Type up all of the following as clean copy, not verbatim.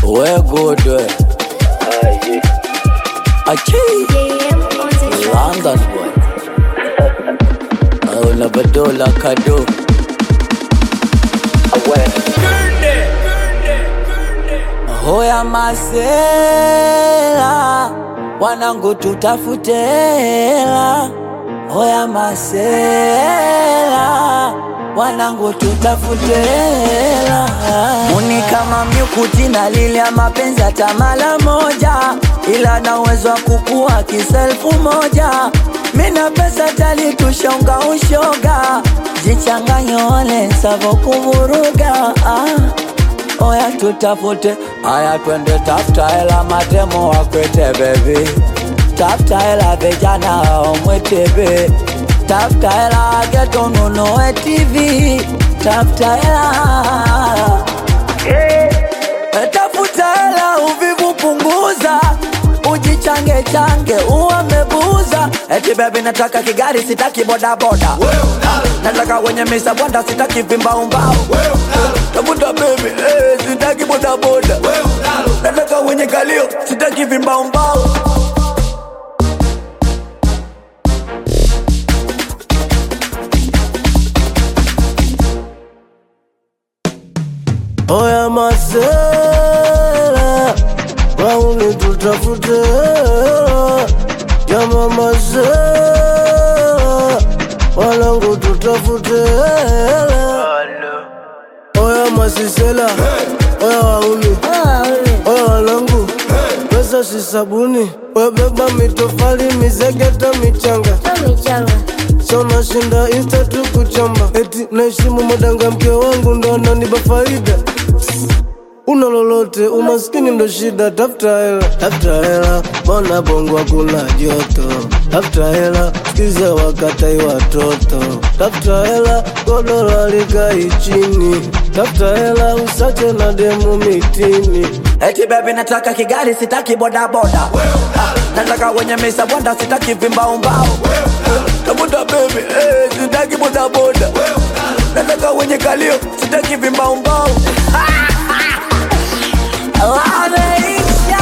We're good. London boy. Oh, Labadola Kado. Hoya masela, wanangu tutafutela. Hoya masela, wanangu tutafutela. Muni kama mnyukuti na lilia mapenzi hata mara moja, ila na uwezo wa kukua kiselfu moja. Mina pesa tali tushonga ushoga, jichanganyo ole savo kuvuruga. Oya tutafute, aya twende tafuta hela matemo wakwete baby. Tafuta hela vijana omwetebe. Tafuta hela geto nunuwe TV. Tafuta hela tafuta hela uvivu punguza, ujichange change uwe mebuza. Eti baby nataka kigari sitaki boda boda, nataka wenye misa bonda sitaki vimba umbao. Tafuta baby sitaki boda boda, nataka wenye kalio sitaki vimba umbao. Oya masela, wauni tutafute. Jama masela, wanangu tutafute. Oya masisela, oya wauni, oya wanangu, pesa si sabuni. Webeba mitofali mizegeta michanga, sona shinda insta tu kuchamba. Eti naishimu madanga mke wangu ndo ananipa faida. Una lolote umaskini ndo shida. Tafuta hela, bona bongo hakuna joto. Tafuta hela, sikiza wakatai watoto. Tafuta hela, godoro likai chini. Tafuta hela, usache na demu mitini. Eti baby nataka kigari sitaki boda boda, nataka wenye misa bonda sitaki vimba umbao. Tafuta baby sitaki boda boda, nataka wenye kalio sitaki vimba umbao. Wameisha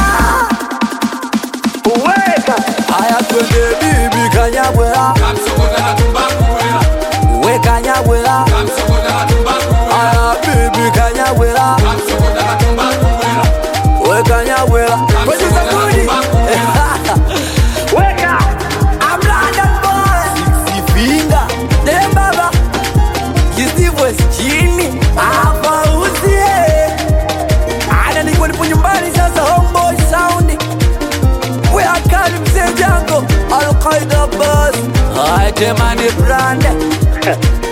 uweka aya twende bibi kanyabwela, we kanyabwela. Aya bibi kanyabwela, we kanyabwela. Kwenye sabuni weka, I'm London boy. Six finger dem baba, Steve West chini hapa usie. Ana niko nipo nyumbani sasa, homeboy sound. We akali mzee jango Al-Qaeda boss. Hai temani brand.